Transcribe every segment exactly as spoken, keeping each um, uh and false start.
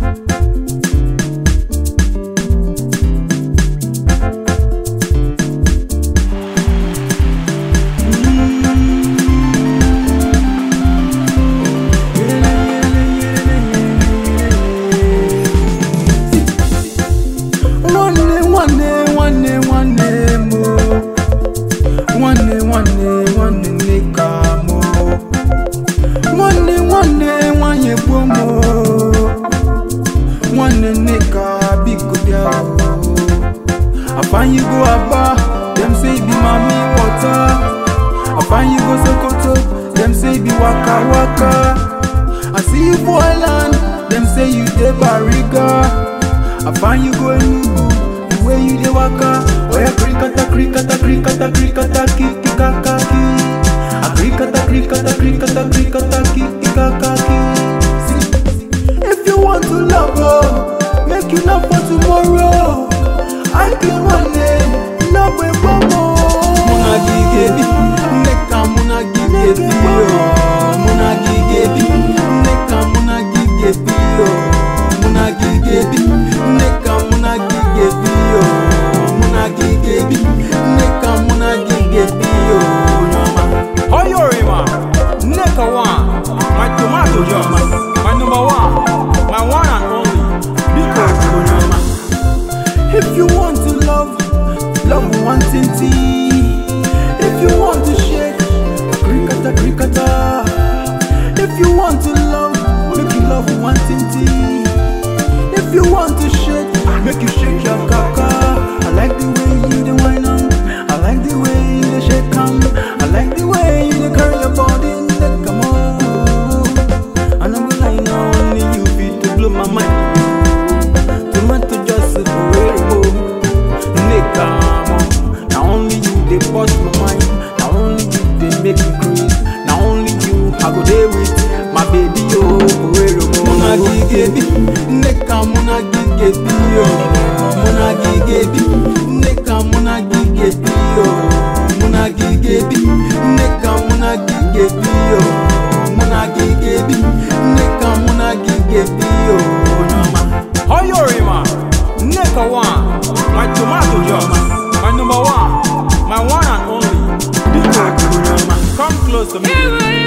I find you go Abba, them say be mommy water. I find you go Sokoto, them say be waka waka. I see you for Island, them say you de Bariga. I find you go Enugu, the way you de waka. Oh yeah, krikata krikata krikata krikata kiki kaka ki. A krikata krikata krikata krikata kiki kaka ki. See, if you want to love her, make you love for tomorrow. I can one day love with Bobo. Muna gigebi, neka muna gigebi yo. Muna gigebi, neka muna gigebi yo. Muna gigebi, neka muna gigebi yo. Muna gigebi, neka muna gigebi yo. How you rima? Neka one, my tomato yo. My number one, my one and only. Because Bunama. If you want to love, love one tinty. If you want to shake, krikata krikata. If you want to love, make you love one tinty. If you want to shake, make you shake your kaka. I like the way you dey whine on. I like the way you dey shake on. I like the way you dey carry your body. Come on, and I'm like now only you fit to blow my mind. Tomato just a now only you they bust my mind. Now only you they make me crazy. Now only you I go there with my baby oh. Muna gigebi, neka muna gigebi yo. Muna gigebi, neka muna gigebi yo. Muna gigebi, neka muna gigebi yo. Muna gigebi, neka muna gigebi yo. How you rima? Neka one, my tomato yo. My number one, my one and only. Because come close to me.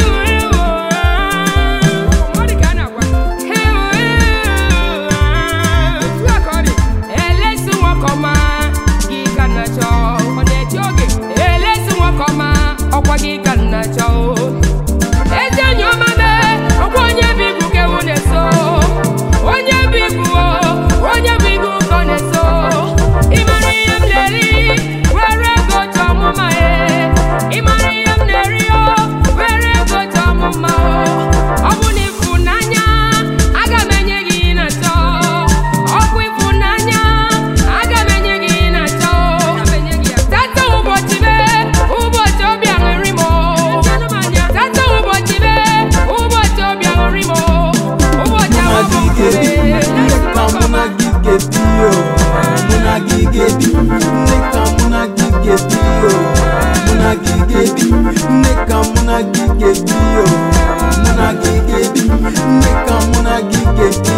Muna gigebi, neka muna gigebi yo. Muna gigebi, neka muna gigebi yo. Muna gigebi, neka muna gigebi.